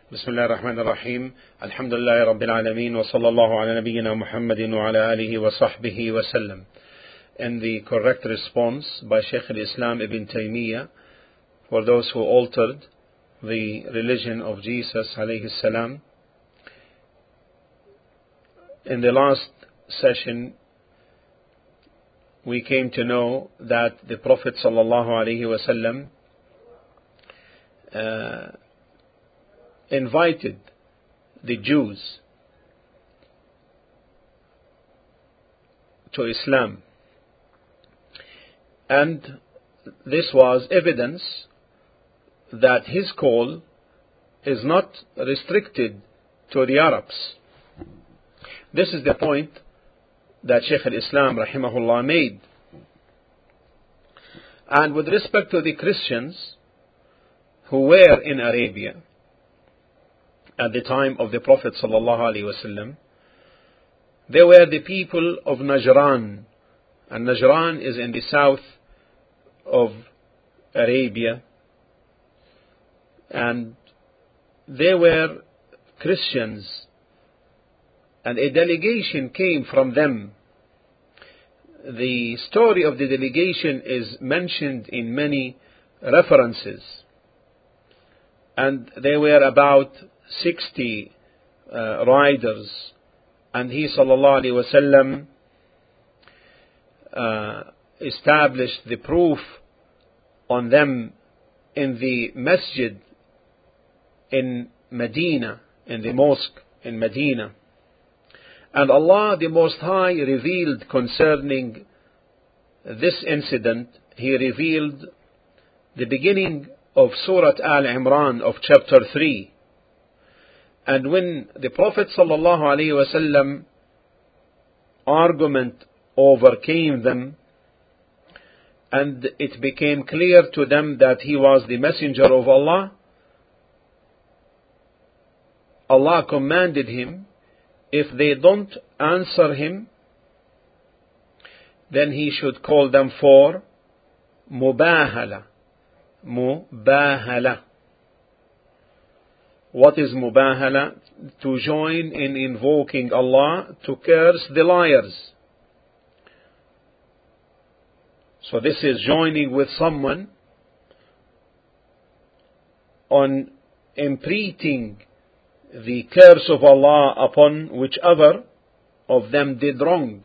بسم الله الرحمن الرحيم. الحمد لله رب العالمين وصلى الله على نبينا محمد وعلى آله وصحبه وسلم. And the correct response by Shaykh al-Islam Ibn Taymiyyah for those who altered the religion of Jesus alayhi salam. In the last session we came to know that the Prophet sallallahu alayhi wasallam invited the Jews to Islam, and this was evidence that his call is not restricted to the Arabs. This is the point that Shaykh al-Islam rahimahullah made. And with respect to the Christians who were in Arabia at the time of the Prophet sallallahu alaihi wasallam, they were the people of Najran, and Najran is in the south of Arabia, and they were Christians, and a delegation came from them. The story of the delegation is mentioned in many references, and they were about 60 riders, and he sallallahu alaihi wasallam established the proof on them in the masjid in Medina, in the mosque in Medina. And Allah the Most High revealed concerning this incident, He revealed the beginning of Surah Al-Imran of chapter 3. And when the Prophet sallallahu alaihi wasallam argument overcame them, and it became clear to them that he was the messenger of Allah, Allah commanded him, if they don't answer him, then he should call them for mubahala. Mubahala. What is mubahala? To join in invoking Allah to curse the liars. So this is joining with someone on imprinting the curse of Allah upon whichever of them did wrong.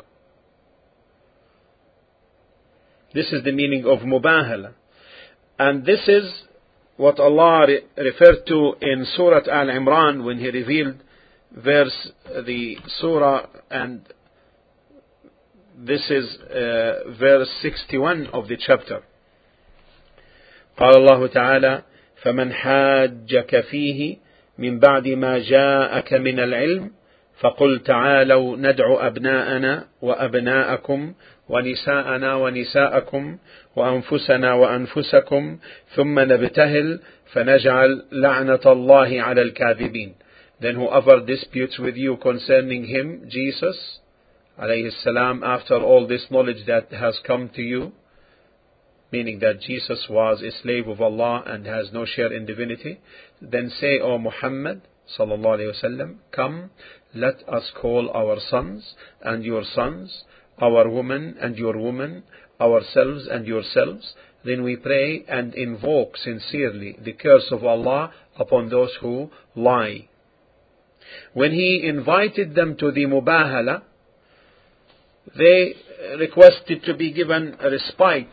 This is the meaning of mubahala. And this is what Allah referred to in Surah Al-Imran when He revealed the surah, and this is verse 61 of the chapter. قال الله تعالى فمن حاجك فيه من بعد ما جاءك من العلم فقل تعالوا ندع أبناءنا وأبناءكم ونساءنا ونساءكم وأنفسنا وأنفسكم ثم نبتهل فنجعل لعنة الله على الكاذبين. Then whoever disputes with you concerning him, Jesus alayhi salam, after all this knowledge that has come to you, meaning that Jesus was a slave of Allah and has no share in divinity, then say, O Muhammad sallallahu alayhi wasallam, come, let us call our sons and your sons, our women and your women, ourselves and yourselves. Then we pray and invoke sincerely the curse of Allah upon those who lie. When He invited them to the mubahala, they requested to be given a respite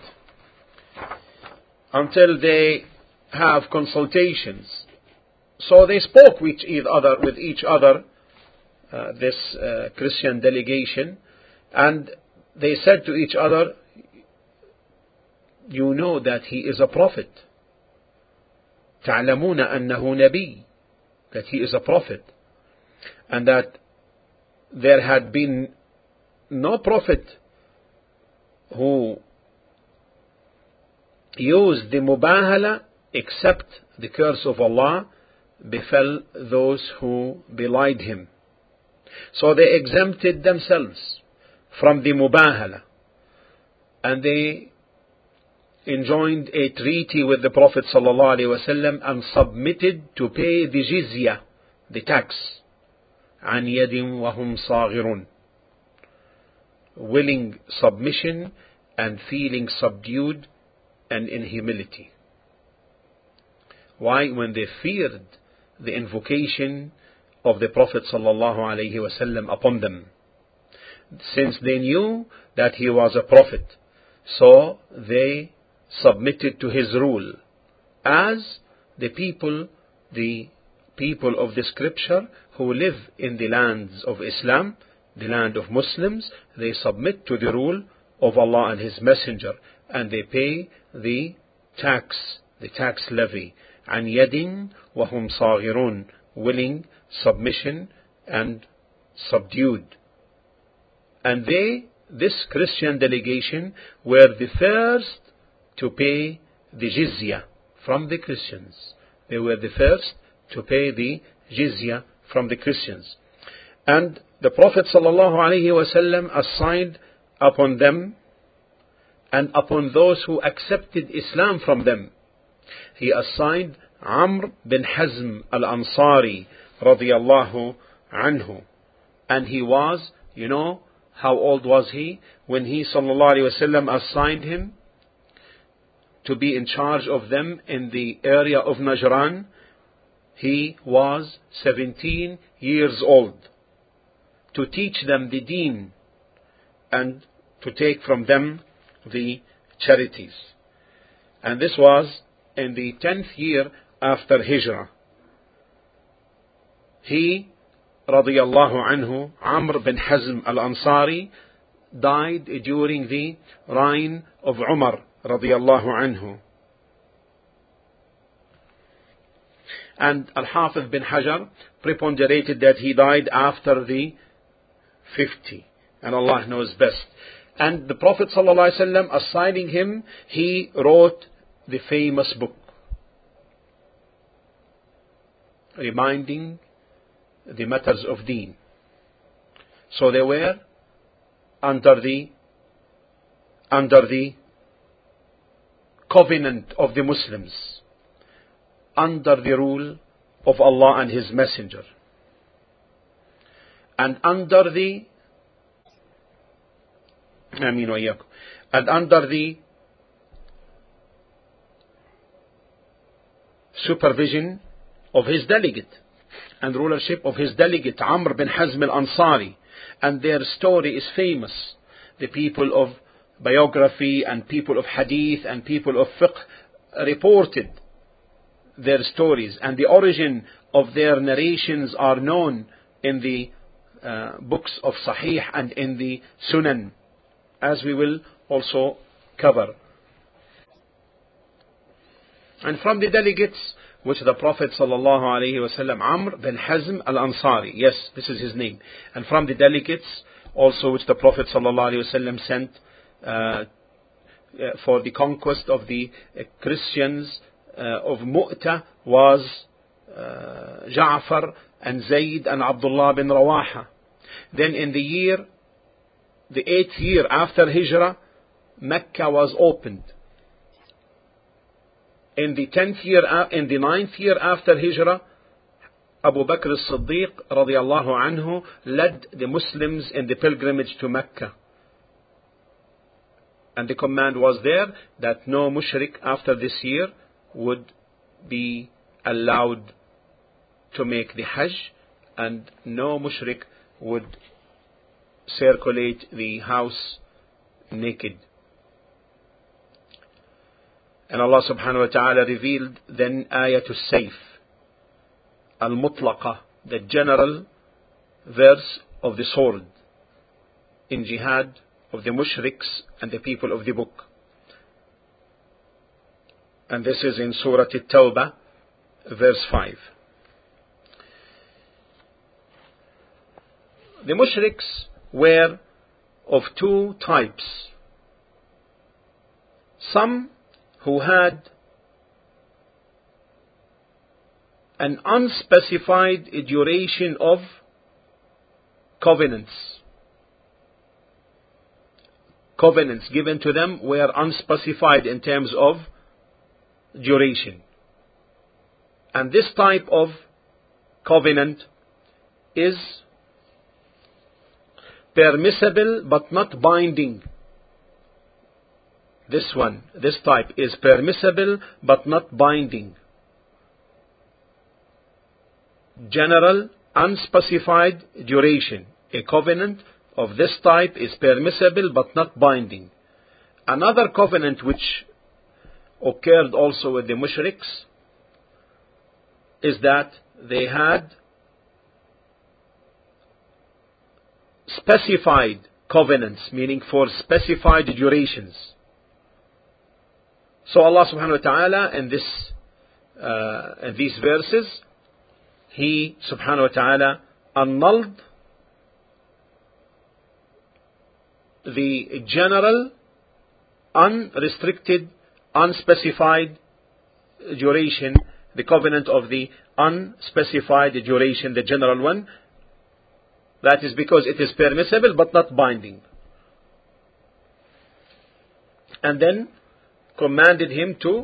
until they have consultations. So they spoke with each other, this Christian delegation, and they said to each other, you know that he is a prophet. تعلمون أنه نبي, that he is a prophet, and that there had been no prophet who used the mubahala except the curse of Allah befell those who belied him. So they exempted themselves from the mubahala, and they enjoined a treaty with the Prophet ﷺ and submitted to pay the jizya, the tax, عن يد وهم صاغرون, willing submission and feeling subdued and in humility. Why? When they feared the invocation of the Prophet ﷺ upon them, since they knew that he was a prophet, so they submitted to his rule, as the people of the scripture who live in the lands of Islam, the land of Muslims, they submit to the rule of Allah and His Messenger, and they pay the tax levy, عن يد وهم صاغرون, willing submission and subdued. And this Christian delegation, were the first to pay the jizya from the Christians. They were the first to pay the jizya from the Christians. And the Prophet ﷺ assigned upon them and upon those who accepted Islam from them, he assigned Amr bin Hazm al-Ansari radiyallahu anhu. And he was, how old was he when he ﷺ assigned him to be in charge of them in the area of Najran? He was 17 years old, to teach them the deen and to take from them the charities. And this was in the 10th year after Hijrah. He, radiyallahu anhu, Amr bin Hazm al-Ansari, died during the reign of Umar radiyallahu anhu. And Al-Hafiz bin Hajar preponderated that he died after the 50, and Allah knows best. And the Prophet ﷺ assigning him, he wrote the famous book, reminding the matters of deen. So they were under the covenant of the Muslims, under the rule of Allah and His Messenger, and under the supervision of his delegate and rulership of his delegate, Amr bin Hazm al-Ansari. And their story is famous. The people of biography and people of hadith and people of fiqh reported their stories, and the origin of their narrations are known in the books of Sahih and in the Sunan, as we will also cover. And from the delegates which the Prophet ﷺ, Amr bin Hazm al-Ansari, yes, this is his name, and from the delegates also which the Prophet ﷺ sent for the conquest of the Christians of Mu'tah was Ja'far and Zayd and Abdullah bin Rawaha. Then in the 8th year after Hijrah, Mecca was opened. In the 9th year after Hijrah, Abu Bakr as-Siddiq radiyallahu anhu led the Muslims in the pilgrimage to Mecca. And the command was there that no mushrik after this year would be allowed to make the Hajj, and no mushrik would circulate the house naked. And Allah subhanahu wa ta'ala revealed then Ayatul Sayf, Al-Mutlaqa, the general verse of the sword in jihad of the mushriks and the people of the book. And this is in Surah At-Tawbah, verse 5. The mushriks were of two types. Some who had an unspecified duration of covenants, covenants given to them were unspecified in terms of duration. And this type of covenant is permissible but not binding. This type is permissible but not binding. General, unspecified duration. A covenant of this type is permissible but not binding. Another covenant which occurred also with the mushriks is that they had specified covenants, meaning for specified durations. So Allah subhanahu wa ta'ala in these verses, He subhanahu wa ta'ala annulled the general, unrestricted, unspecified duration, the covenant of the unspecified duration, the general one. That is because it is permissible but not binding. And then commanded him to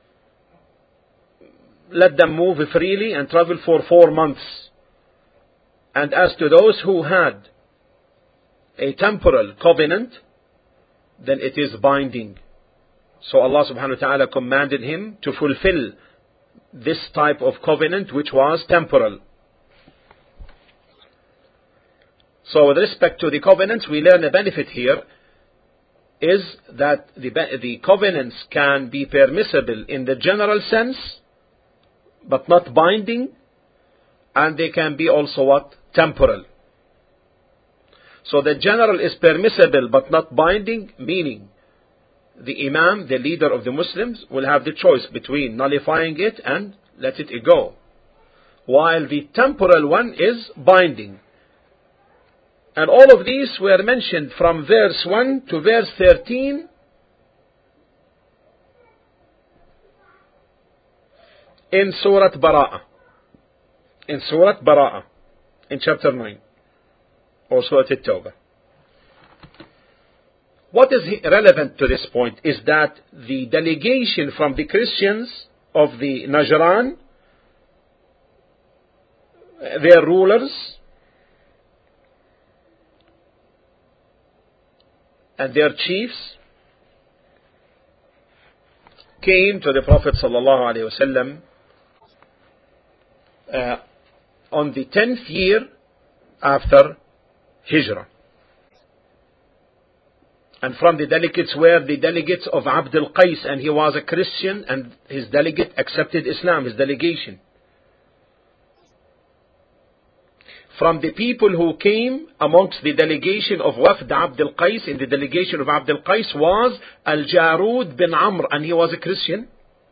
let them move freely and travel for 4 months. And as to those who had a temporal covenant, then it is binding. So Allah subhanahu wa ta'ala commanded him to fulfill this type of covenant which was temporal. So with respect to the covenants, we learn a benefit here is that the covenants can be permissible in the general sense but not binding, and they can be also what? Temporal. So the general is permissible but not binding, meaning the Imam, the leader of the Muslims, will have the choice between nullifying it and let it go, while the temporal one is binding. And all of these were mentioned from verse 1 to verse 13 in Surah Bara'ah. In Surah Bara'ah, in chapter 9, or Surah At-Tawbah. What is relevant to this point is that the delegation from the Christians of the Najran, their rulers, and their chiefs came to the Prophet sallallahu alaihi wasallam on the 10th year after Hijrah. And from the delegates were the delegates of Abd al-Qais, and he was a Christian, and his delegate accepted Islam, his delegation. From the people who came amongst the delegation of Wafd Abd al-Qais, in the delegation of Abd al-Qais was Al-Jarud bin Amr, and he was a Christian.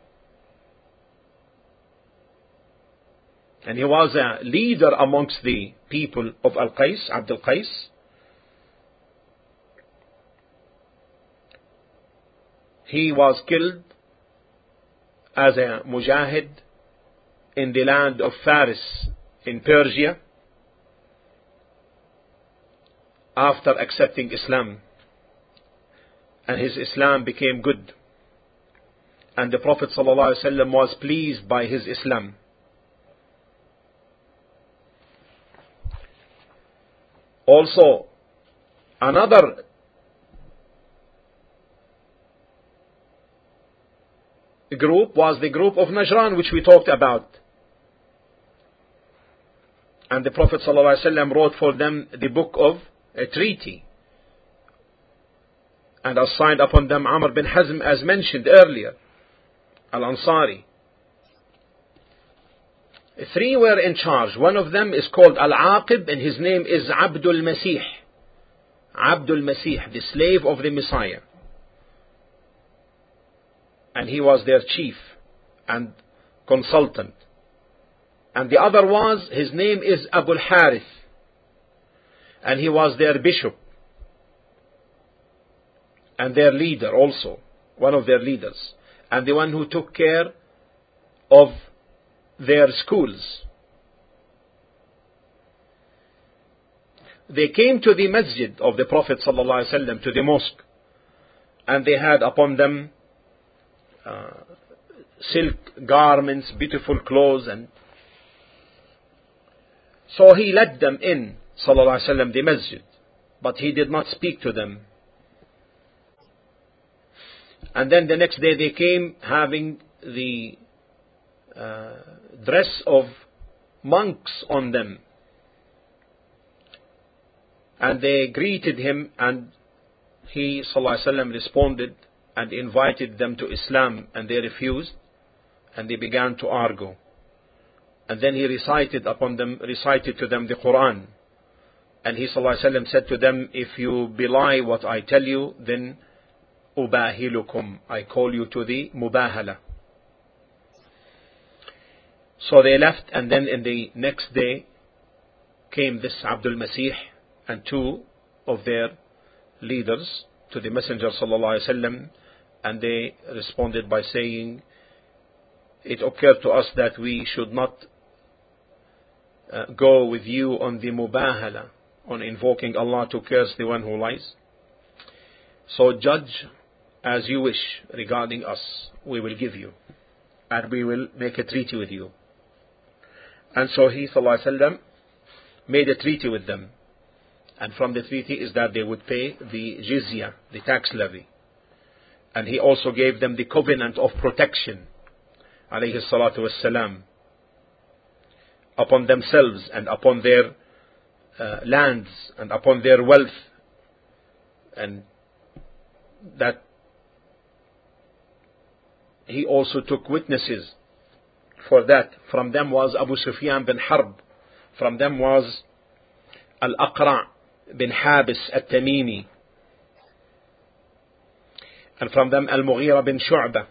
And he was a leader amongst the people of Al-Qais, Abd al-Qais. He was killed as a mujahid in the land of Faris in Persia after accepting Islam, and his Islam became good, and the Prophet ﷺ was pleased by his Islam. Also, another group was the group of Najran, which we talked about. And the Prophet ﷺ wrote for them the book of a treaty, and assigned upon them Amr bin Hazm, as mentioned earlier, Al-Ansari. 3 were in charge. One of them is called Al-Aqib, and his name is Abdul Masih. Abdul Masih, the slave of the Messiah. And he was their chief and consultant. And the other was, his name is Abu al-Harith, and he was their bishop and their leader also, one of their leaders, and the one who took care of their schools. They came to the masjid of the Prophet ﷺ, to the mosque, and they had upon them silk garments, beautiful clothes, and so he let them in, sallallahu alaihi wasallam, the masjid, but he did not speak to them. And then the next day they came having the dress of monks on them, and they greeted him, and he, sallallahu alaihi wasallam, responded and invited them to Islam, and they refused, and they began to argue. And then he recited to them the Quran, and he, sallallahu alaihi wasallam, said to them, if you belie what I tell you, then ubahilukum, I call you to the mubahala. So they left, and then in the next day came this Abdul Masih and two of their leaders to the Messenger sallallahu alaihi wasallam, and they responded by saying, it occurred to us that we should not go with you on the mubahala, on invoking Allah to curse the one who lies. So judge as you wish regarding us, we will give you, and we will make a treaty with you. And so he, sallallahu alaihi wasallam, made a treaty with them, and from the treaty is that they would pay the jizya, the tax levy, and he also gave them the covenant of protection, alayhi salatu wassalam, upon themselves and upon their lands and upon their wealth, and that he also took witnesses for that. From them was Abu Sufyan bin Harb, from them was Al-Aqra' bin Habis At-Tamimi, and from them Al-Mughira bin Shu'bah,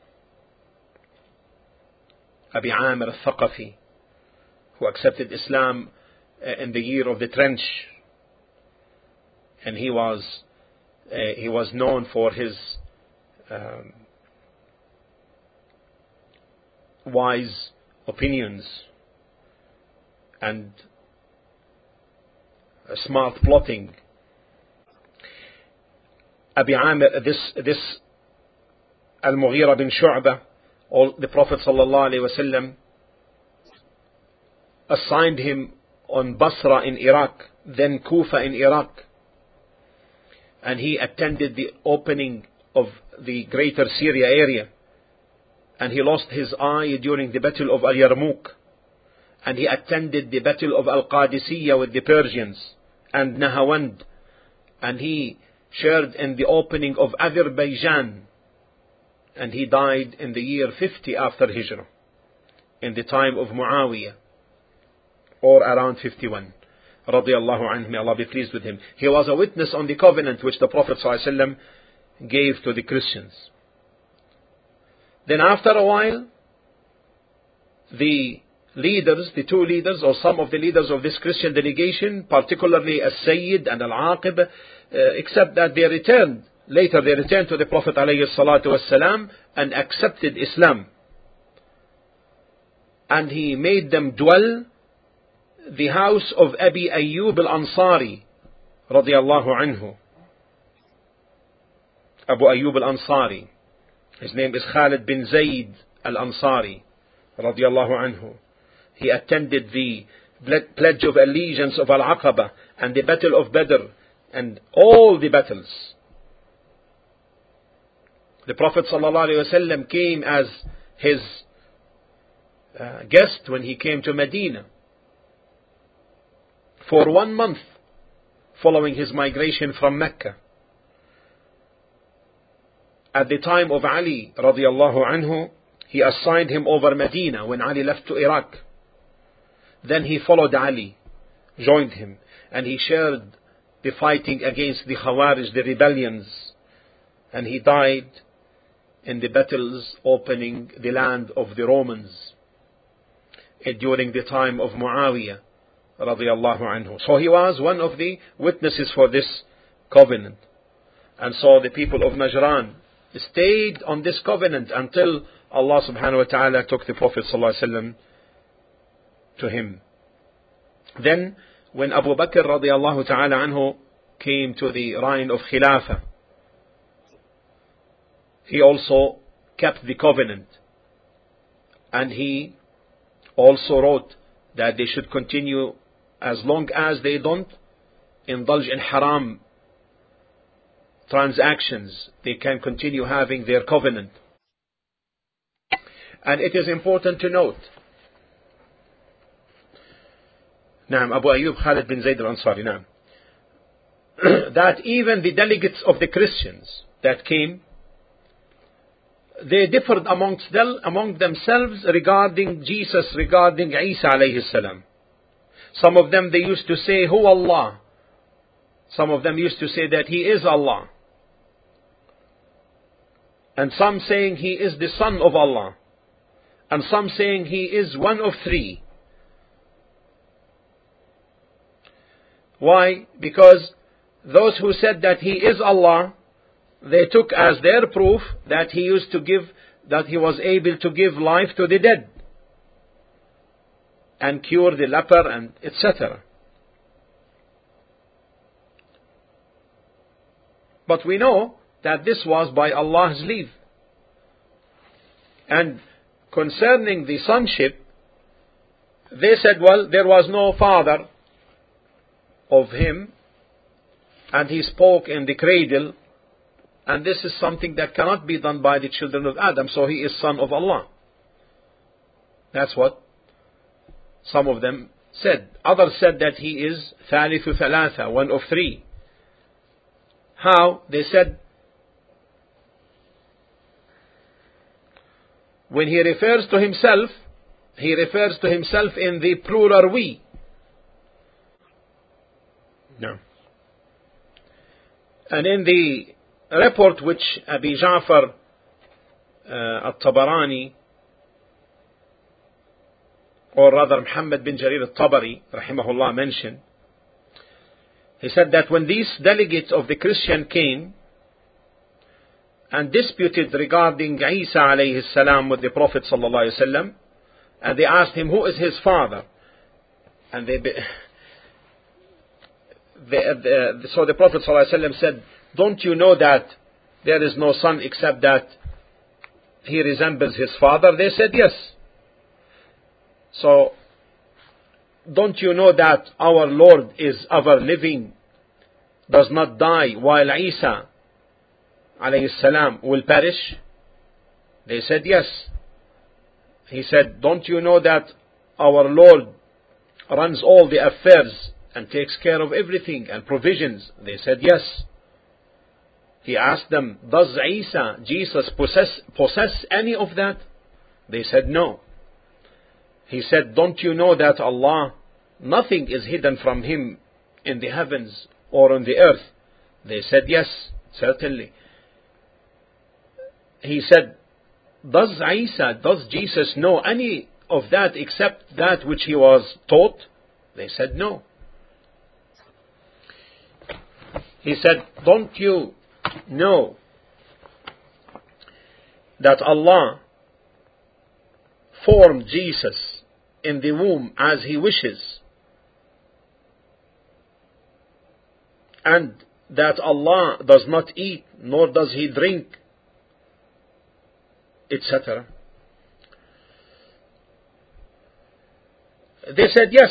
Abi Amir Al-Thaqafi, who accepted Islam in the year of the trench, and he was known for his wise opinions and smart plotting. Abi Amir, this Al-Mughira bin Shu'bah, the Prophet sallallahu alaihi wasallam assigned him on Basra in Iraq, then Kufa in Iraq, and he attended the opening of the greater Syria area, and he lost his eye during the battle of Al-Yarmouk, and he attended the battle of Al-Qadisiyah with the Persians and Nahawand, and he shared in the opening of Azerbaijan, and he died in the year 50 after Hijrah, in the time of Muawiyah, or around 51, radiyallahu anhu, may Allah be pleased with him. He was a witness on the covenant which the Prophet ﷺ gave to the Christians. Then after a while, the two leaders, or some of the leaders of this Christian delegation, particularly As-Sayyid and Al-Aqib, except that they returned. Later they returned to the Prophet ﷺ and accepted Islam. And he made them dwell the house of Abi Ayyub al-Ansari, radiyallahu anhu. Abu Ayyub al-Ansari, his name is Khalid bin Zayd al-Ansari, radiyallahu anhu. He attended the pledge of allegiance of Al-Aqaba and the battle of Badr and all the battles. The Prophet ﷺ came as his guest when he came to Medina for 1 month following his migration from Mecca. At the time of Ali radiyallahu anhu, he assigned him over Medina when Ali left to Iraq. Then he followed Ali, joined him, and he shared the fighting against the Khawarij, the rebellions, and he died in the battles opening the land of the Romans during the time of Muawiyah radiyallahu anhu. So he was one of the witnesses for this covenant. And so the people of Najran stayed on this covenant until Allah subhanahu wa ta'ala took the Prophet sallallahu alaihi wasallam to him. Then when Abu Bakr radiyallahu ta'ala anhu came to the reign of Khilafah, he also kept the covenant. And he also wrote that they should continue, as long as they don't indulge in haram transactions, they can continue having their covenant. And it is important to note, نعم Abu Ayyub Khalid bin Zayd al-Ansari, نعم, that even the delegates of the Christians that came, they differed among themselves regarding Jesus, regarding Isa alayhi salam. Some of them, they used to say, Hu Allah. Some of them used to say that He is Allah. And some saying He is the Son of Allah. And some saying He is one of three. Why? Because those who said that He is Allah, they took as their proof that He was able to give life to the dead and cure the leper and etc. But we know that this was by Allah's leave. And concerning the sonship, they said, well, there was no father of Him, and He spoke in the cradle, and this is something that cannot be done by the children of Adam, so He is son of Allah. That's what some of them said. Others said that He is thalithu thalatha, one of three. How? They said, when He refers to Himself in the plural we. No. And in the report which Abi Ja'far al-Tabarani, or rather Muhammad bin Jarir al-Tabari rahimahullah, mentioned, he said that when these delegates of the Christian came and disputed regarding Isa alayhi salam with the Prophet sallallahu alayhi wasallam, and they asked him who is his father, and so the Prophet sallallahu alayhi wasallam said, don't you know that there is no son except that he resembles his father? They said yes. So don't you know that our Lord is ever living, does not die, while Isa alayhi salam will perish? They said yes. He said, don't you know that our Lord runs all the affairs and takes care of everything and provisions? They said yes. He asked them, does Jesus possess any of that? They said no. He said, don't you know that Allah, nothing is hidden from Him in the heavens or on the earth? They said yes, certainly. He said, does Jesus know any of that except that which He was taught? They said no. He said, don't you know that Allah formed Jesus in the womb as He wishes, and that Allah does not eat nor does He drink, etc. They said yes.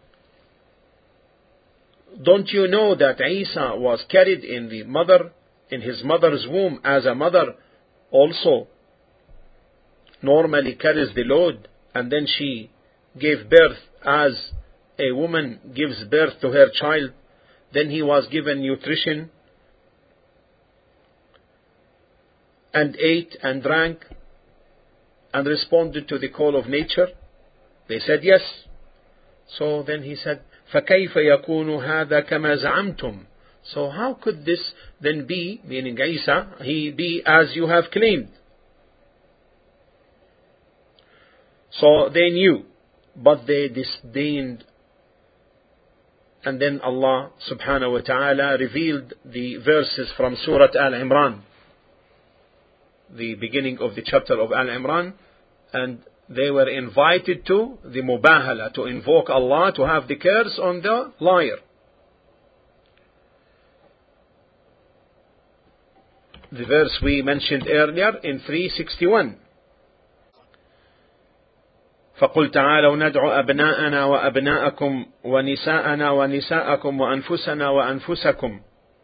Don't you know that Isa was carried in his mother's womb, as a mother also normally carries the load, and then she gave birth as a woman gives birth to her child. Then he was given nutrition and ate and drank and responded to the call of nature. They said yes. So then he said, فَكَيْفَ يَكُونُ هَذَا كَمَا زَعَمْتُمْ? So how could this then be, meaning Isa, he be as you have claimed? So they knew, but they disdained. And then Allah subhanahu wa ta'ala revealed the verses from Surah Al-Imran, the beginning of the chapter of Al-Imran, and they were invited to the mubahala, to invoke Allah, to have the curse on the liar. the verse we mentioned earlier in 361. فقل تعالوا ندعو أبناءنا وأبناءكم ونساءنا ونساءكم وأنفسنا وأنفسكم.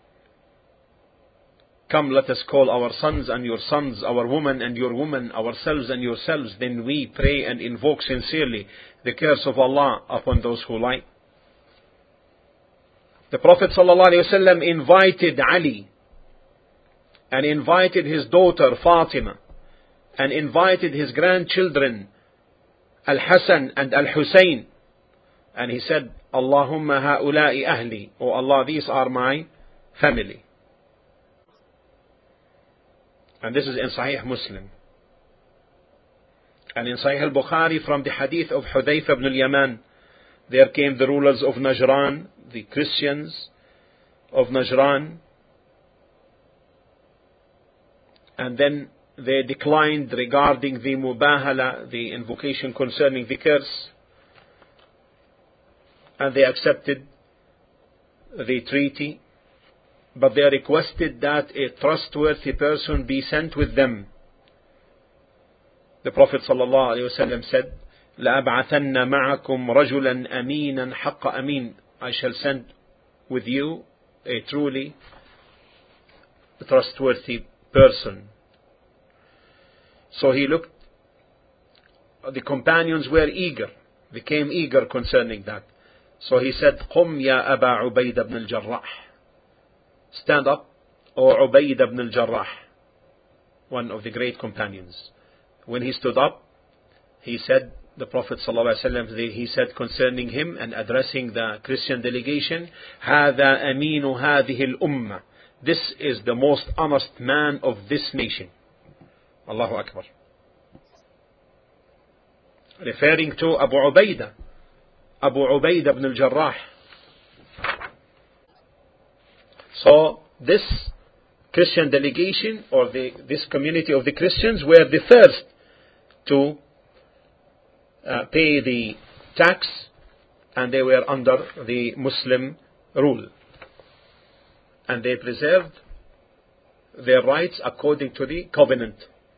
Come, let us call our sons and your sons, our women and your women, ourselves and yourselves. Then we pray and invoke sincerely the curse of Allah upon those who lie. The Prophet ﷺ invited Ali and invited his daughter Fatima and invited his grandchildren Al-Hasan and Al-Husayn, and he said, Allahumma ha'ula'i ahli, oh Allah, these are my family. And this is in Sahih Muslim. And in Sahih al-Bukhari, from the hadith of Hudayfa ibn al-Yaman, there came the rulers of Najran, the Christians of Najran, and then they declined regarding the mubahala, the invocation concerning the curse, and they accepted the treaty, but they requested that a trustworthy person be sent with them. The Prophet ﷺ said, لَأَبْعَثَنَّ مَعَكُمْ رَجُلًا أَمِينًا حَقَّ أَمِينًا, I shall send with you a truly trustworthy person. So he looked, the companions were eager, became eager concerning that. So he said, قُمْ يَا أَبَا عُبَيْدَ بْنِ الْجَرَّاحِ, stand up, O Ubayd ibn al-Jarrah, one of the great companions. When he stood up, he said, the Prophet ﷺ, he said concerning him and addressing the Christian delegation, هَذَا أَمِينُ هَذِهِ الْأُمَّةِ, this is the most honest man of this nation. Allahu Akbar. Referring to Abu Ubaidah ibn al-Jarrah. So this Christian delegation, or this community of the Christians, were the first to pay the tax, and they were under the Muslim rule, and they preserved their rights according to the covenant.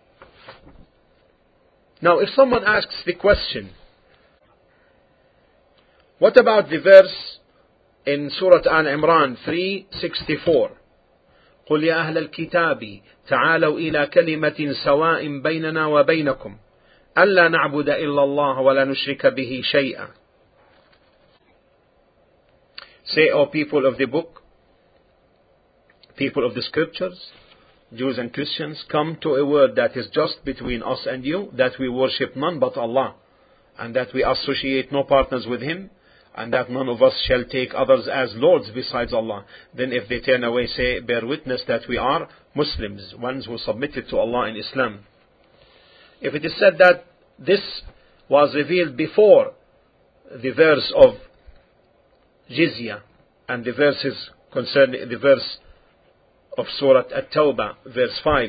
Now, if someone asks the question, what about the verse in Surah Al-Imran 364, قل يا أهل الكتاب تعالوا إلى كلمة سواء بيننا وبينكم ألا نعبد إلا الله ولا نشرك به شيئا. Say, O people of the book, people of the scriptures, Jews and Christians, come to a word that is just between us and you, that we worship none but Allah, and that we associate no partners with Him, and that none of us shall take others as lords besides Allah. Then if they turn away, say, bear witness that we are Muslims, ones who submitted to Allah in Islam. If it is said that this was revealed before the verse of Jizya and the verses concerning the verse of Surah At-Tawbah, verse 5.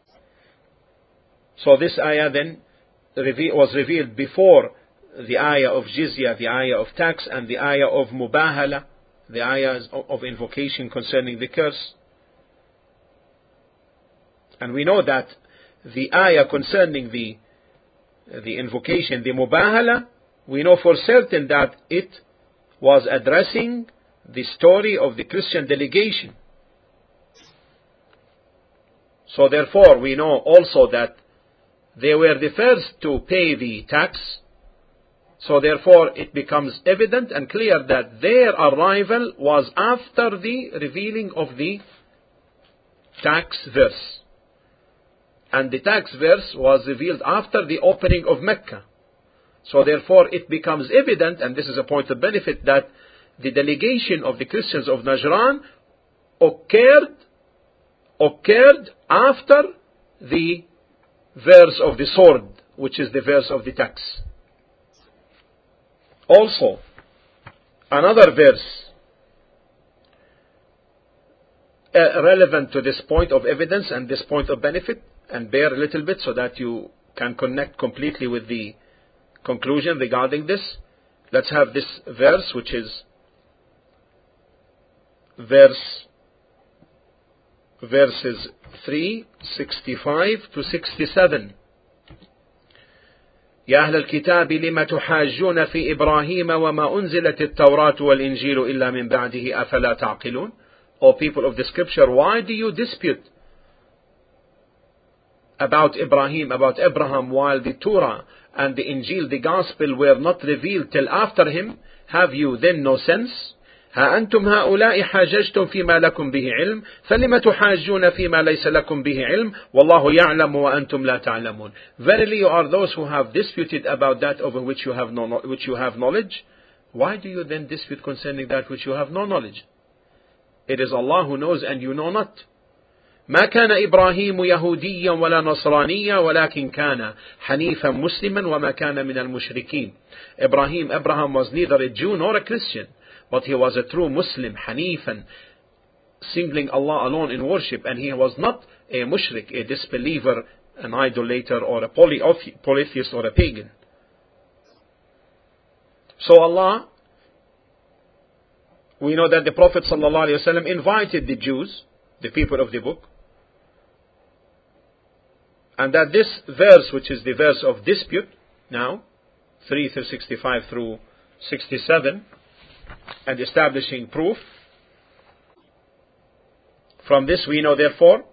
So this ayah then was revealed before the ayah of Jizya, the ayah of tax, and the ayah of Mubahala, the ayahs of invocation concerning the curse. And we know that the ayah concerning the invocation, the Mubahala, we know for certain that it was addressing the story of the Christian delegation. So therefore we know also that they were the first to pay the tax. So therefore it becomes evident and clear that their arrival was after the revealing of the tax verse. And the tax verse was revealed after the opening of Mecca. So therefore it becomes evident, and this is a point of benefit, that the delegation of the Christians of Najran occurred after the verse of the sword, which is the verse of the tax. Also, another verse relevant to this point of evidence and this point of benefit, and bear a little bit so that you can connect completely with the conclusion regarding this. Let's have this verse, which is verse verses 3:65 to 67. يا أهل الكتاب لم تحاجون في إبراهيم وما أنزلت التوراة والإنجيل إلا من بعده أفلا تعقلون. O people of the scripture, why do you dispute about Ibrahim, about Abraham, while the Torah and the Injil, the Gospel, were not revealed till after him? Have you then no sense? ها أنتم هؤلاء حاججتم فيما لكم به علم فلم تحاجون فيما ليس لكم به علم والله يعلم وأنتم لا تعلمون. Verily you are those who have disputed about that over which you have knowledge. Why do you then dispute concerning that which you have no knowledge? It is Allah who knows and you know not. ما كان إبراهيم يهوديا ولا نصرانيا ولكن كان حنيفا مسلما وما كان من المشركين. Abraham was neither a Jew nor a Christian, but he was a true Muslim, Hanifan, singling Allah alone in worship, and he was not a mushrik, a disbeliever, an idolater, or a polytheist or a pagan. So Allah, we know that the Prophet ﷺ invited the Jews, the people of the book, and that this verse, which is the verse of dispute now, 3:65 through 67, and establishing proof. From this we know therefore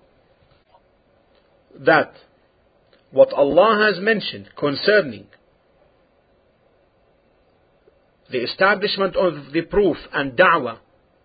that what Allah has mentioned concerning the establishment of the proof and da'wah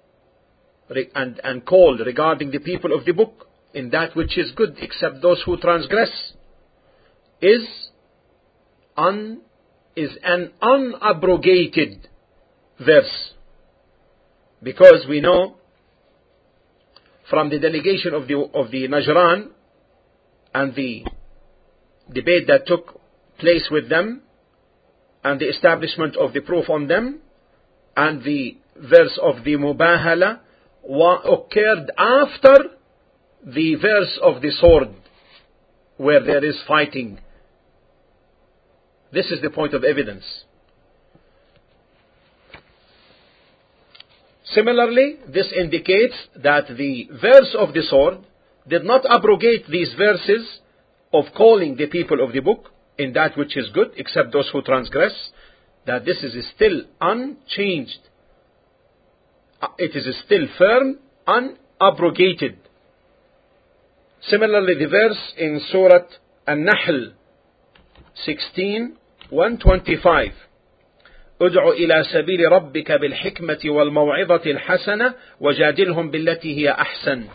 and call regarding the people of the book in that which is good except those who transgress is an unabrogated verse, because we know from the delegation of the Najran and the debate that took place with them and the establishment of the proof on them and the verse of the Mubahala occurred after the verse of the sword, where there is fighting. This is the point of evidence. Similarly, this indicates that the verse of the sword did not abrogate these verses of calling the people of the book in that which is good, except those who transgress, that this is still unchanged. It is still firm, unabrogated. Similarly, the verse in Surah An-Nahl 16:125, ادع إلى سبيل ربك بالحكمة والموعظة الحسنة وجادلهم بالتي هي أحسن.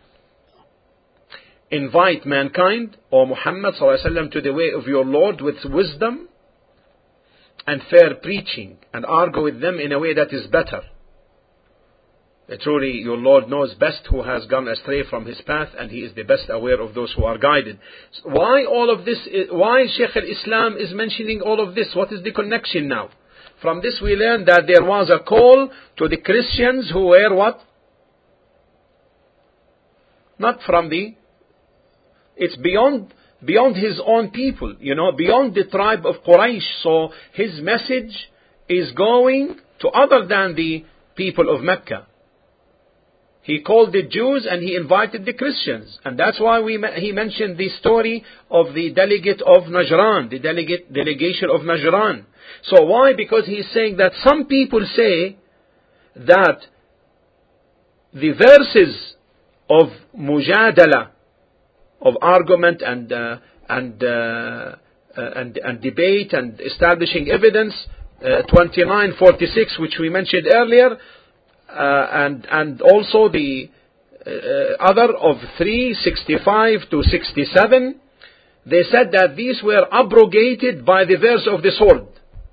Invite mankind, O Muhammad ﷺ, to the way of your Lord with wisdom and fair preaching, and argue with them in a way that is better. Truly your Lord knows best who has gone astray from his path, and he is the best aware of those who are guided. Why all of this? Why Shaykh al-Islam is mentioning all of this? What is the connection now? From this we learn that there was a call to the Christians who were what? Not from the... It's beyond his own people, beyond the tribe of Quraysh. So his message is going to other than the people of Mecca. He called the Jews and he invited the Christians. And that's why he mentioned the story of the delegate of Najran, the delegation of Najran. So why? Because he's saying that some people say that the verses of mujadala, of argument and debate and establishing evidence, 29:46, which we mentioned earlier, and also the other of 3:65 to 67, they said that these were abrogated by the verse of the sword.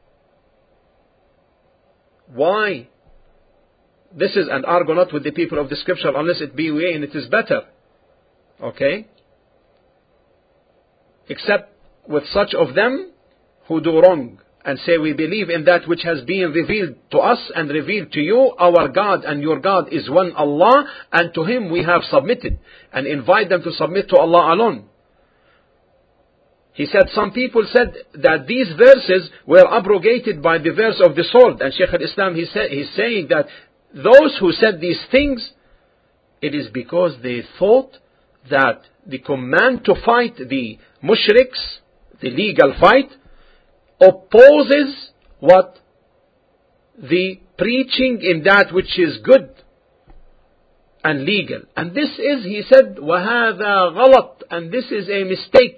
Why? This is an argue not with the people of the scripture unless it be way and it is better. Okay? Except with such of them who do wrong and say, we believe in that which has been revealed to us and revealed to you. Our God and your God is one Allah, and to Him we have submitted, and invite them to submit to Allah alone. He said some people said that these verses were abrogated by the verse of the sword, and Shaykh al-Islam he's saying that those who said these things, it is because they thought that the command to fight the mushriks, the legal fight, opposes what? The preaching in that which is good and legal. And this is, he said, وَهَذَا غَلَط, and this is a mistake.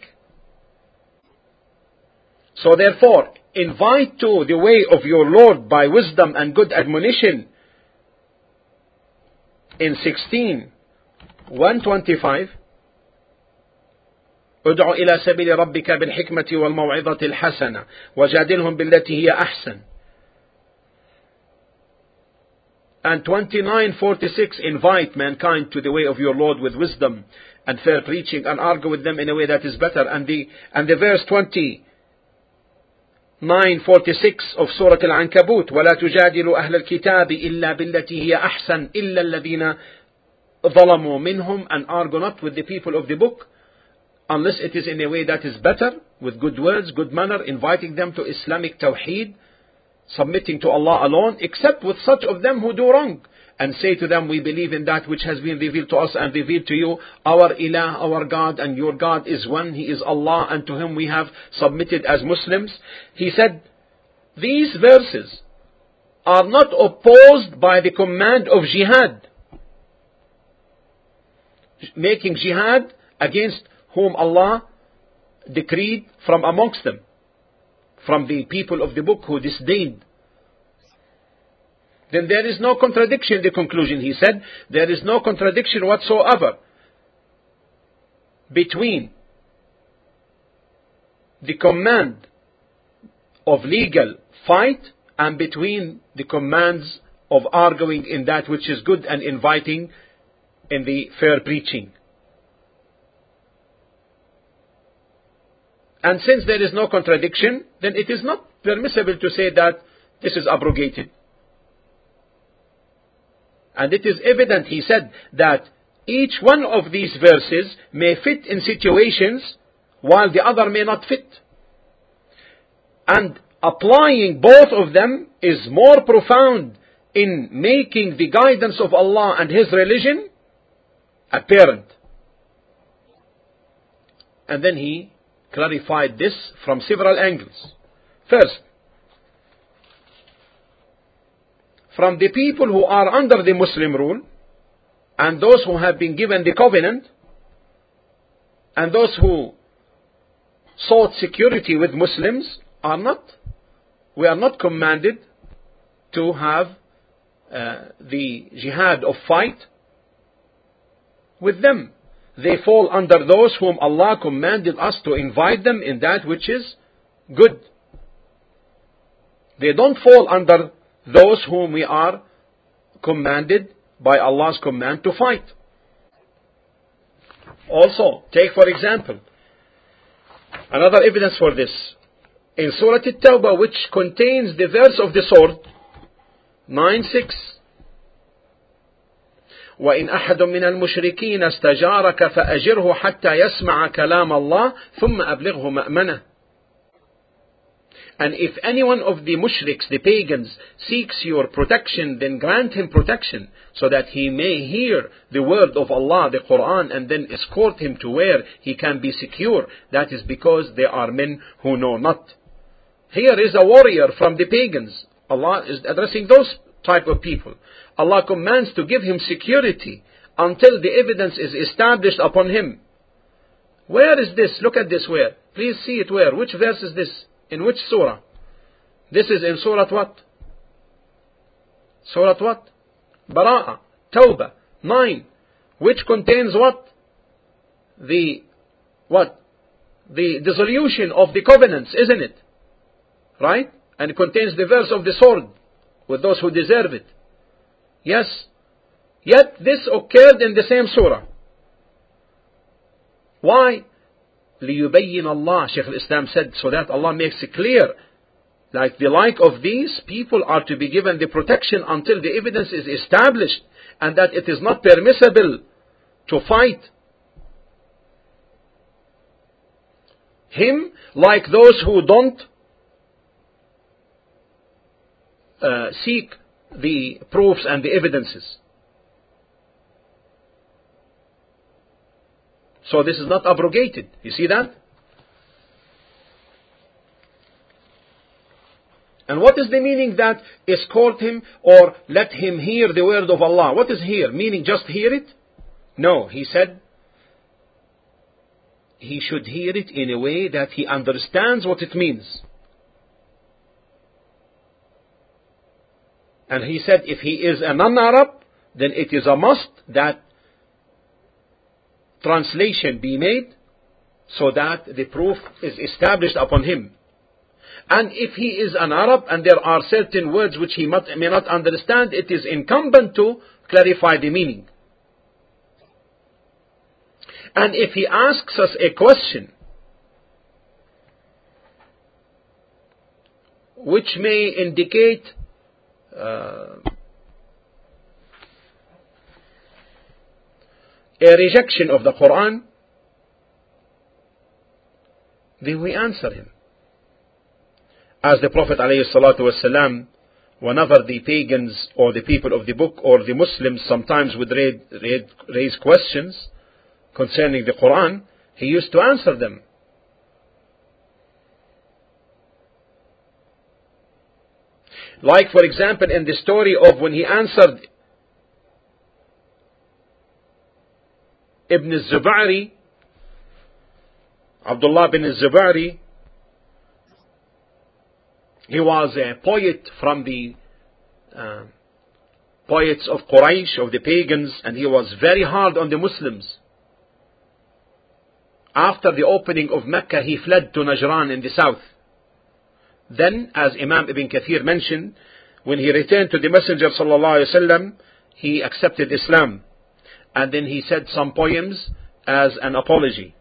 So therefore, invite to the way of your Lord by wisdom and good admonition. In 16:125, ادع إلى سبيل ربك بالحكمة والموعظة الحسنة وجادلهم بالتي هي أحسن. And 29:46, invite mankind to the way of your Lord with wisdom and fair preaching, and argue with them in a way that is better. And the verse 29:46 of Surah Al-Ankabut, ولا تجادلوا أهل الكتاب إلا بالتي هي أحسن إلا الذين ظلموا منهم, and argue not with the people of the book unless it is in a way that is better, with good words, good manner, inviting them to Islamic Tawheed, submitting to Allah alone, except with such of them who do wrong. And say to them, we believe in that which has been revealed to us and revealed to you. Our Ilah, our God, and your God is one. He is Allah, and to Him we have submitted as Muslims. He said, these verses are not opposed by the command of jihad, making jihad against whom Allah decreed from amongst them, from the people of the book who disdained. Then there is no contradiction in the conclusion. He said, there is no contradiction whatsoever between the command of legal fight and between the commands of arguing in that which is good and inviting in the fair preaching. And since there is no contradiction, then it is not permissible to say that this is abrogated. And it is evident, he said, that each one of these verses may fit in situations while the other may not fit. And applying both of them is more profound in making the guidance of Allah and His religion apparent. And then he clarified this from several angles. First, from the people who are under the Muslim rule, and those who have been given the covenant, and those who sought security with Muslims, we are not commanded to have the jihad of fight with them. They fall under those whom Allah commanded us to invite them in that which is good. They don't fall under those whom we are commanded by Allah's command to fight. Also, take for example, another evidence for this. In Surah At-Tawbah, which contains the verse of the sword, 9:6, وَإِنْ أَحَدٌ مِّنَ الْمُشْرِكِينَ اسْتَجَارَكَ فَأَجِرْهُ حَتَّى يَسْمَعَ كَلَامَ اللَّهِ ثُمَّ أَبْلِغْهُ مَأْمَنَهُ. And if any one of the mushriks, the pagans, seeks your protection, then grant him protection, so that he may hear the word of Allah, the Quran, and then escort him to where he can be secure. That is because they are men who know not. Here is a warrior from the pagans. Allah is addressing those type of people. Allah commands to give him security until the evidence is established upon him. Where is this? Look at this. Where? Please see it where? Which verse is this? In which surah? This is in Surah what? Surah what? Bara'ah, Tawbah, 9. Which contains what? The dissolution of the covenants, isn't it? Right? And it contains the verse of the sword with those who deserve it. Yes. Yet this occurred in the same surah. Why? لِيُبَيِّنَ Allah, Shaykh al-Islam said, so that Allah makes it clear, like the like of these people are to be given the protection until the evidence is established, and that it is not permissible to fight him like those who don't seek the proofs and the evidences. So this is not abrogated. You see that? And what is the meaning that escort him or let him hear the word of Allah? What is hear? Meaning just hear it? No, he said he should hear it in a way that he understands what it means. And he said if he is a non-Arab, then it is a must that translation be made so that the proof is established upon him. And if he is an Arab and there are certain words which he may not understand, it is incumbent to clarify the meaning. And if he asks us a question which may indicate a rejection of the Quran, then we answer him. As the Prophet ﷺ, whenever the pagans or the people of the book or the Muslims sometimes would raise questions concerning the Quran, he used to answer them. Like for example in the story of when he answered Ibn al-Zubari, Abdullah bin al-Zubari. He was a poet from the poets of Quraysh, of the pagans, and he was very hard on the Muslims. After the opening of Mecca, he fled to Najran in the south. Then, as Imam Ibn Kathir mentioned, when he returned to the Messenger ﷺ, he accepted Islam. And then he said some poems as an apology.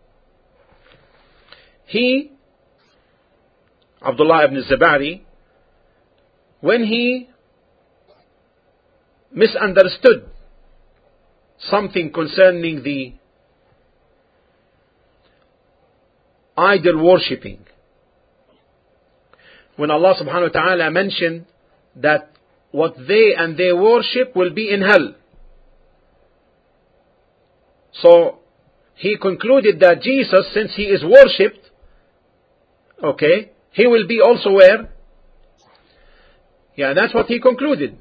He, Abdullah ibn Zabari, when he misunderstood something concerning the idol worshipping, when Allah subhanahu wa ta'ala mentioned that what they worship will be in hell. So he concluded that Jesus, since he is worshipped, okay, he will be also where? Yeah, that's what he concluded.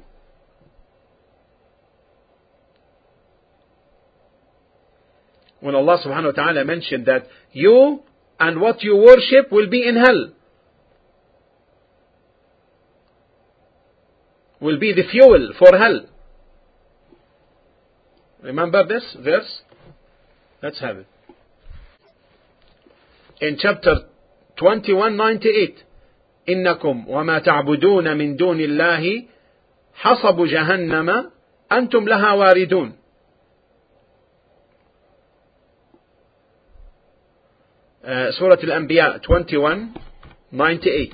When Allah subhanahu wa ta'ala mentioned that you and what you worship will be in hell, will be the fuel for hell. Remember this verse? Let's have it. In chapter 21:98, إنكم وما تعبدون من دون الله حصب جهنم أنتم لها واردون. Surah Al-Anbiya 21:98.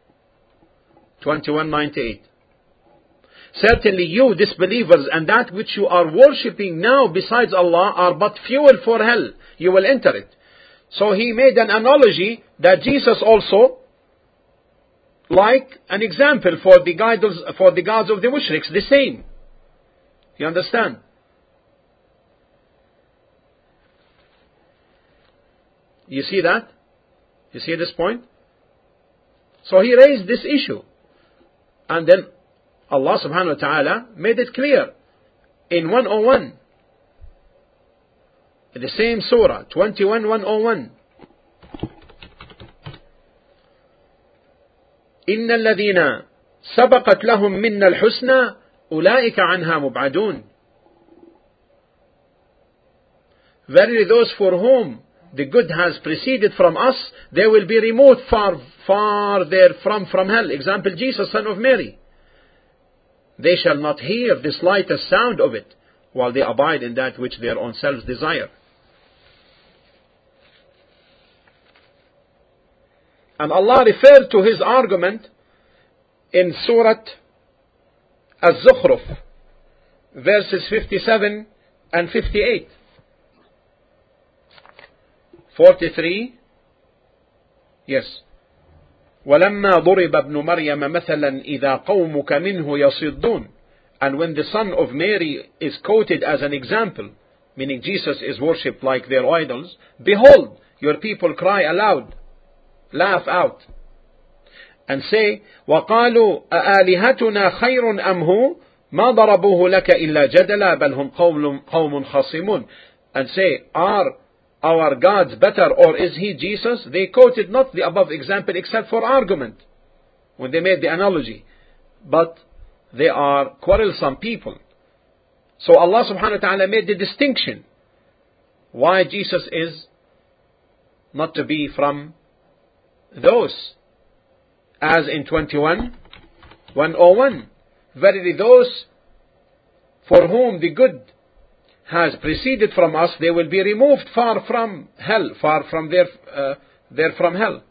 21:98. Certainly you disbelievers and that which you are worshipping now besides Allah are but fuel for hell. You will enter it. So he made an analogy that Jesus also, like an example for the gods of the mushriks, the same. You understand? You see that? You see this point? So he raised this issue. And then Allah subhanahu wa ta'ala made it clear in 101. In the same surah, 21:101. إن الذين سبقت لهم منا الحسنى أولئك عنها مبعدون. Verily those for whom the good has preceded from us, they will be removed far there from hell. Example, Jesus, son of Mary. They shall not hear the slightest sound of it, while they abide in that which their own selves desire. And Allah referred to his argument in Surah Az-Zukhruf, verses 57 and 58. 43, yes. وَلَمَّا ضُرِبَ ابْنُ مَرْيَمَ مَثَلًا إِذَا قَوْمُكَ مِنْهُ يَصِدُّونَ. And when the son of Mary is quoted as an example, meaning Jesus is worshipped like their idols, behold, your people cry aloud, laugh out, and say, وَقَالُوا أَآلِهَتُنَا خَيْرٌ أَمْ هُوَ مَا ضَرَبُوهُ لَكَ إِلَّا جَدَلًا بَلْ هُمْ قَوْمٌ خَصِمُونَ. And say, are our gods better, or is he Jesus? They quoted not the above example except for argument when they made the analogy, but they are quarrelsome people. So Allah subhanahu wa ta'ala made the distinction why Jesus is not to be from those, as in 21:101. Verily those for whom the good has proceeded from us, they will be removed far from hell, far from there from hell.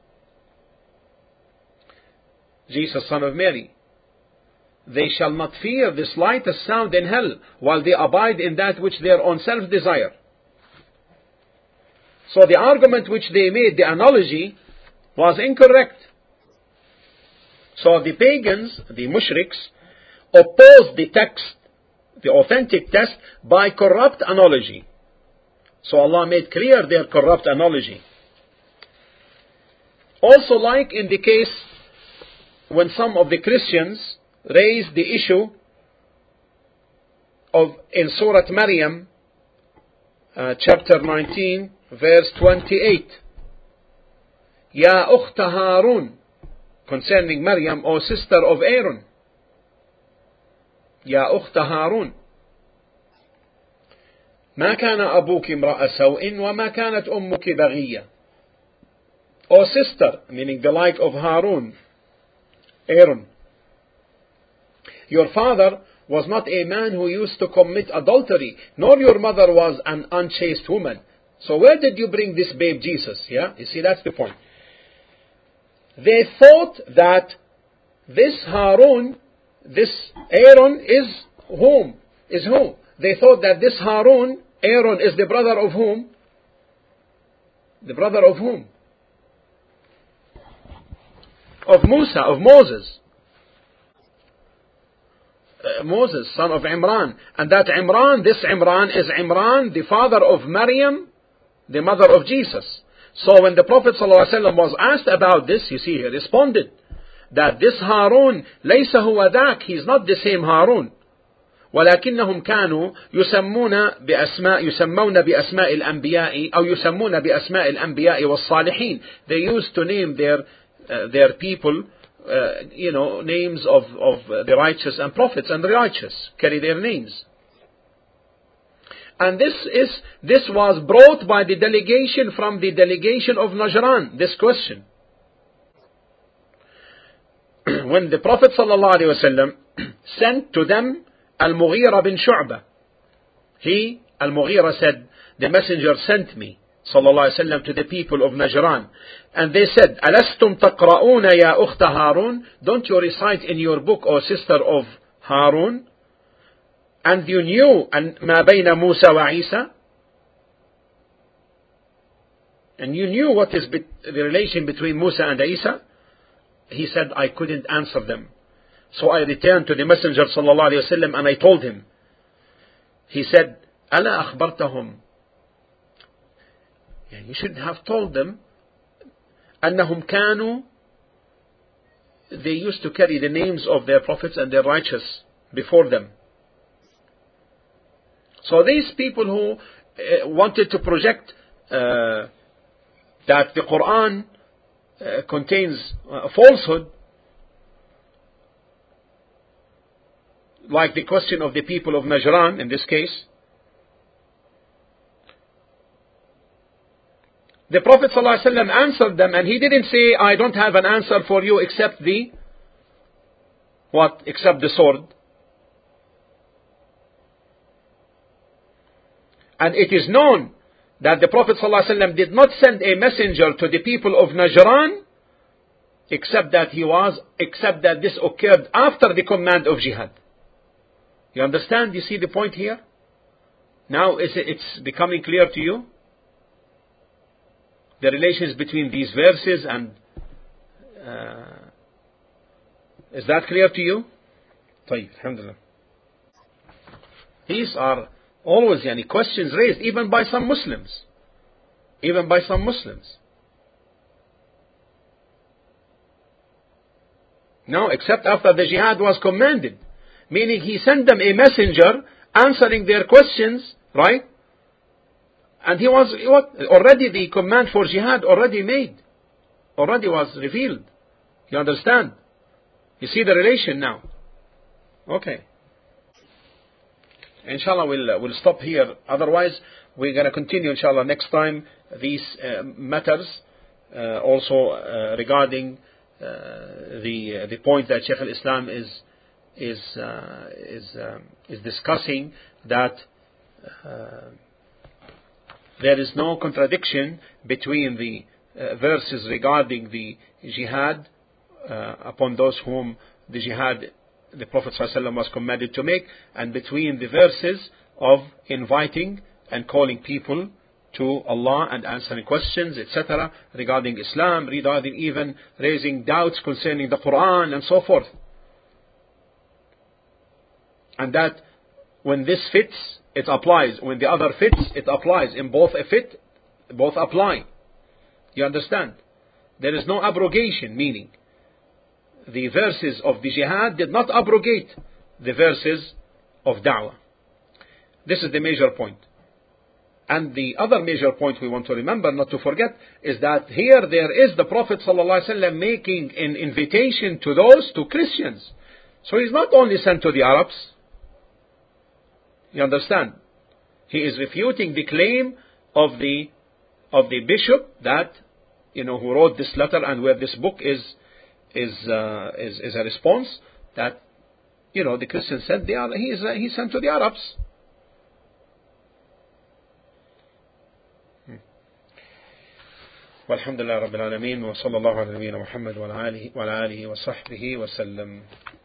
Jesus, son of Mary, they shall not fear the slightest sound in hell, while they abide in that which their own self desire. So the argument which they made, the analogy, was incorrect. So the pagans, the mushriks, opposed the text, the authentic text, by corrupt analogy. So Allah made clear their corrupt analogy. Also, like in the case when some of the Christians raised the issue of, in Surah Maryam, chapter 19, verse 28, Ya ukhta Harun, concerning Maryam, O sister of Aaron. يا أخت هارون ما كان أبوك امرأ سوء وما كانت أمك بغية. O sister, meaning the like of Harun, Aaron, your father was not a man who used to commit adultery, nor your mother was an unchaste woman. So where did you bring this babe Jesus? Yeah, you see, that's the point. They thought that this Harun, this Aaron is whom? Is who? They thought that this Harun, Aaron, is the brother of whom? The brother of whom? Of Musa, of Moses. Moses, son of Imran. And that Imran, this Imran, is Imran, the father of Maryam, the mother of Jesus. So when the Prophet ﷺ was asked about this, you see, he responded that this Harun, ليس هو ذاك, he is not the same Harun. ولكنهم كانوا يسمون بأسماء الأنبياء أو يسمون بأسماء الأنبياء والصالحين. They used to name their people, names of the righteous and prophets, and the righteous carry their names. And this was brought by the delegation from the delegation of Najran, this question. When the Prophet ﷺ sent to them Al-Mughira bin Shu'bah, Al-Mughira said, the messenger sent me ﷺ to the people of Najran, and they said, أَلَسْتُمْ تَقْرَؤُونَ يَا أُخْتَ هَارُونَ, don't you recite in your book, O sister of Harun, and you knew مَا بَيْنَ مُوسَى وَعِيسَى, and you knew what is the relation between Musa and Isa? He said, I couldn't answer them. So I returned to the Messenger ﷺ and I told him. He said, أَلَا أَخْبَرْتَهُمْ, you should have told them أَنَّهُمْ كَانُوا, they used to carry the names of their prophets and their righteous before them. So these people who wanted to project that the Quran contains falsehood, like the question of the people of Najran in this case, the Prophet ﷺ answered them, and he didn't say, I don't have an answer for you except the what? Except the sword. And it is known that the Prophet ﷺ did not send a messenger to the people of Najran except that this occurred after the command of jihad. You understand? You see the point here? Now it's becoming clear to you? The relations between these verses, and is that clear to you? طيب, alhamdulillah. These are Always questions raised, even by some Muslims. Even by some Muslims. No, except after the jihad was commanded. Meaning he sent them a messenger answering their questions, right? And he was already the command for jihad already made. Already was revealed. You understand? You see the relation now. Okay. Inshallah, we'll stop here. Otherwise, we're going to continue, inshallah, next time these matters, also regarding the point that Shaykh al-Islam is discussing, that there is no contradiction between the verses regarding the jihad upon those whom the jihad the Prophet ﷺ was commanded to make, and between the verses of inviting and calling people to Allah and answering questions, etc., regarding Islam, regarding even raising doubts concerning the Quran and so forth. And that when this fits, it applies. When the other fits, it applies. In both a fit, both apply. You understand? There is no abrogation, meaning the verses of the jihad did not abrogate the verses of da'wah. This is the major point. And the other major point we want to remember, not to forget, is that here there is the Prophet ﷺ making an invitation to those, to Christians. So he's not only sent to the Arabs. You understand? He is refuting the claim of the bishop that, who wrote this letter and where this book is a response, that the Christians said he's sent to the Arabs. والحمد لله رب العالمين وصلى الله على نبينا محمد وعلى آله وصحبه وسلم.